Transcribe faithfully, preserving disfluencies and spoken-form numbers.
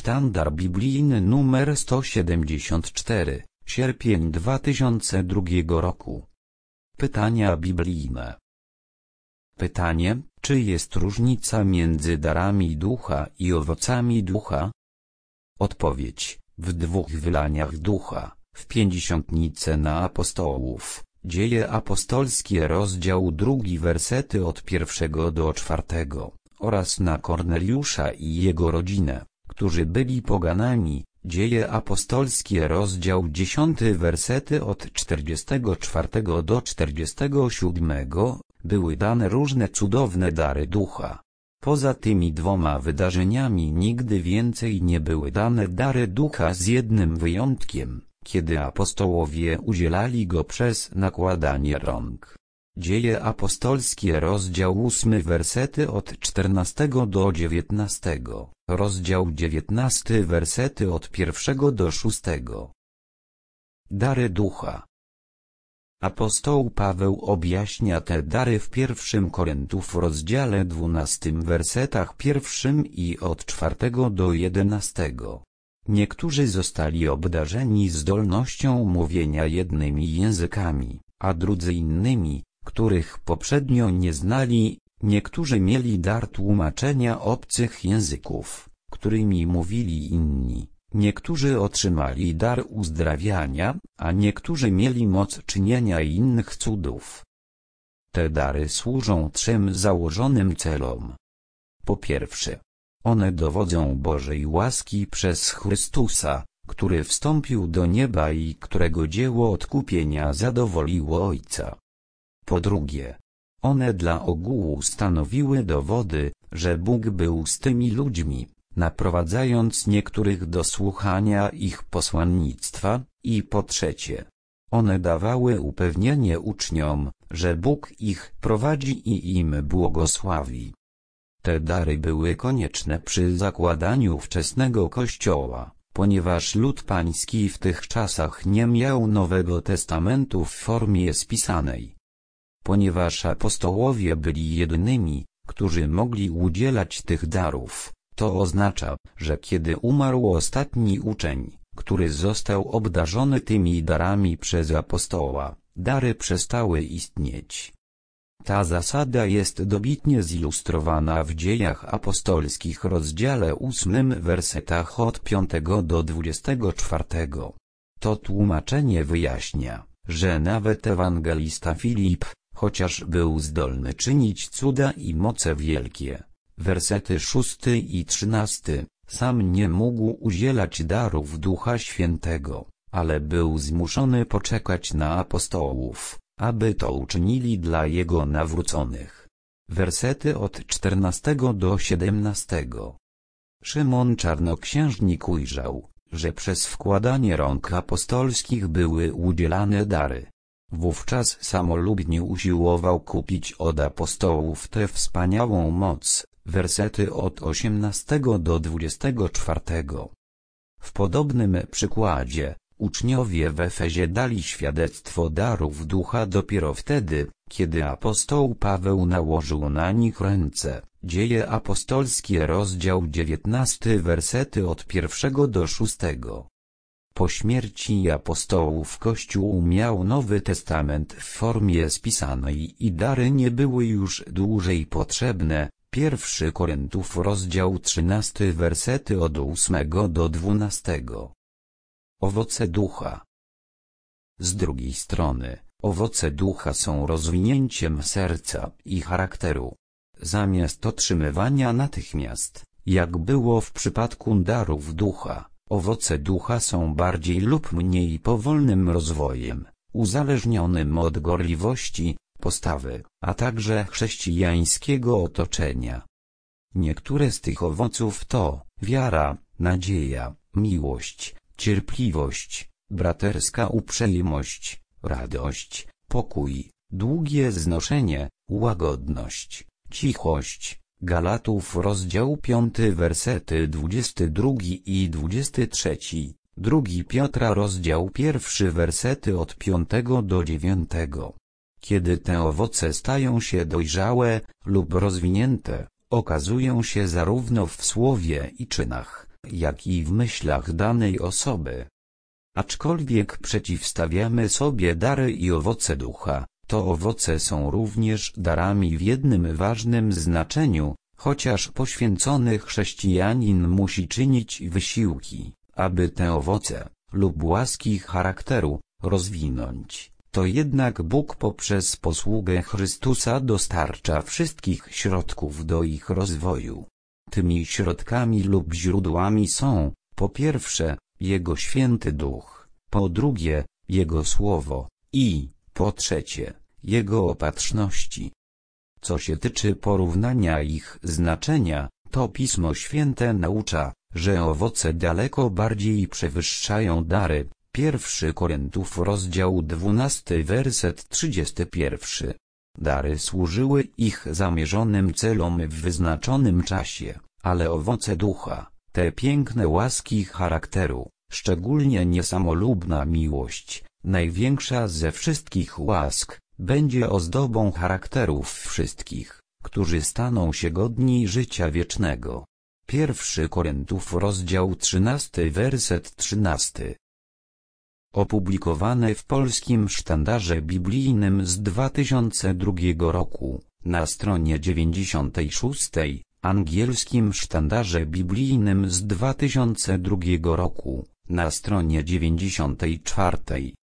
Sztandar biblijny numer sto siedemdziesiąt cztery, sierpień dwa tysiące drugiego roku. Pytania biblijne. Pytanie, czy jest różnica między darami ducha i owocami ducha? Odpowiedź, w dwóch wylaniach ducha, w pięćdziesiątnicy na apostołów, Dzieje apostolskie rozdział drugi wersety od pierwszego do czwartego, oraz na Korneliusza i jego rodzinę, którzy byli poganami, Dzieje apostolskie rozdział dziesiąty wersety od czterdziestego czwartego do czterdziestego siódmego, były dane różne cudowne dary ducha. Poza tymi dwoma wydarzeniami nigdy więcej nie były dane dary ducha z jednym wyjątkiem, kiedy apostołowie udzielali go przez nakładanie rąk. Dzieje apostolskie rozdział ósmy wersety od czternastego do dziewiętnastego, rozdział dziewiętnasty wersety od pierwszego do szóstego. Dary ducha. Apostoł Paweł objaśnia te dary w pierwszym Koryntiów rozdziale dwunastym wersetach pierwszym i od czwartego do jedenastego. Niektórzy zostali obdarzeni zdolnością mówienia jednymi językami, a drudzy innymi, których poprzednio nie znali, niektórzy mieli dar tłumaczenia obcych języków, którymi mówili inni, niektórzy otrzymali dar uzdrawiania, a niektórzy mieli moc czynienia innych cudów. Te dary służą trzem założonym celom. Po pierwsze, one dowodzą Bożej łaski przez Chrystusa, który wstąpił do nieba i którego dzieło odkupienia zadowoliło Ojca. Po drugie, one dla ogółu stanowiły dowody, że Bóg był z tymi ludźmi, naprowadzając niektórych do słuchania ich posłannictwa, i po trzecie, one dawały upewnienie uczniom, że Bóg ich prowadzi i im błogosławi. Te dary były konieczne przy zakładaniu wczesnego Kościoła, ponieważ lud pański w tych czasach nie miał Nowego Testamentu w formie spisanej. Ponieważ apostołowie byli jedynymi, którzy mogli udzielać tych darów, to oznacza, że kiedy umarł ostatni uczeń, który został obdarzony tymi darami przez apostoła, dary przestały istnieć. Ta zasada jest dobitnie zilustrowana w Dziejach apostolskich rozdziale ósmym wersetach od piątego do dwudziestego czwartego. To tłumaczenie wyjaśnia, że nawet ewangelista Filip, chociaż był zdolny czynić cuda i moce wielkie, wersety szósty i trzynasty, sam nie mógł udzielać darów Ducha Świętego, ale był zmuszony poczekać na apostołów, aby to uczynili dla jego nawróconych. Wersety od czternastego do siedemnastego. Szymon Czarnoksiężnik ujrzał, że przez wkładanie rąk apostolskich były udzielane dary. Wówczas samolubnie usiłował kupić od apostołów tę wspaniałą moc, wersety od osiemnastego do dwudziestego czwartego. W podobnym przykładzie, uczniowie w Efezie dali świadectwo darów ducha dopiero wtedy, kiedy apostoł Paweł nałożył na nich ręce. Dzieje apostolskie rozdział dziewiętnasty wersety od pierwszego do szóstego. Po śmierci apostołów Kościół miał Nowy Testament w formie spisanej i dary nie były już dłużej potrzebne. Pierwszy Koryntiów rozdział trzynasty wersety od ósmego do dwunastego. Owoce ducha. Z drugiej strony, owoce ducha są rozwinięciem serca i charakteru. Zamiast otrzymywania natychmiast, jak było w przypadku darów ducha, owoce ducha są bardziej lub mniej powolnym rozwojem, uzależnionym od gorliwości, postawy, a także chrześcijańskiego otoczenia. Niektóre z tych owoców to wiara, nadzieja, miłość, cierpliwość, braterska uprzejmość, radość, pokój, długie znoszenie, łagodność, cichość. Galatów rozdział piąty wersety dwudziesty drugi i dwudziesty trzeci, drugi Piotra rozdział pierwszy wersety od piątego do dziewiątego. Kiedy te owoce stają się dojrzałe lub rozwinięte, okazują się zarówno w słowie i czynach, jak i w myślach danej osoby. Aczkolwiek przeciwstawiamy sobie dary i owoce ducha, to owoce są również darami w jednym ważnym znaczeniu, chociaż poświęcony chrześcijanin musi czynić wysiłki, aby te owoce, lub łaski charakteru, rozwinąć, to jednak Bóg poprzez posługę Chrystusa dostarcza wszystkich środków do ich rozwoju. Tymi środkami lub źródłami są, po pierwsze, Jego Święty Duch, po drugie, Jego Słowo i, po trzecie, Jego opatrzności. Co się tyczy porównania ich znaczenia, to Pismo Święte naucza, że owoce daleko bardziej przewyższają dary. Pierwszy Koryntiów rozdział dwunasty werset trzydziesty pierwszy. Dary służyły ich zamierzonym celom w wyznaczonym czasie, ale owoce ducha, te piękne łaski charakteru, szczególnie niesamolubna miłość, największa ze wszystkich łask, będzie ozdobą charakterów wszystkich, którzy staną się godni życia wiecznego. Pierwszy Koryntiów rozdział trzynasty werset trzynasty. Opublikowane w Polskim Sztandarze Biblijnym z dwa tysiące drugiego roku, na stronie dziewięćdziesiątej szóstej, Angielskim Sztandarze Biblijnym z dwa tysiące drugiego roku, na stronie dziewięćdziesiątej czwartej.